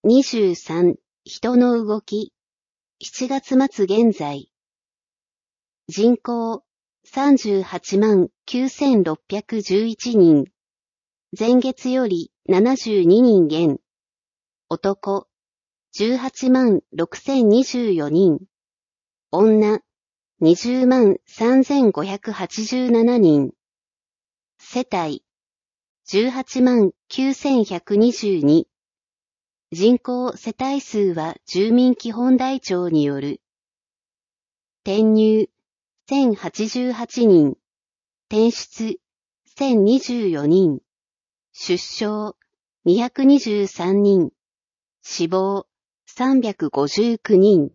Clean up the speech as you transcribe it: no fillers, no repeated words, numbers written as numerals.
23、人の動き。7月末現在。人口、389611人。前月より72人減。男、186,024人。女、203,587人。世帯、189,122。人口世帯数は住民基本台帳による。転入、1088人。転出、1024人。出生、223人。死亡、359人。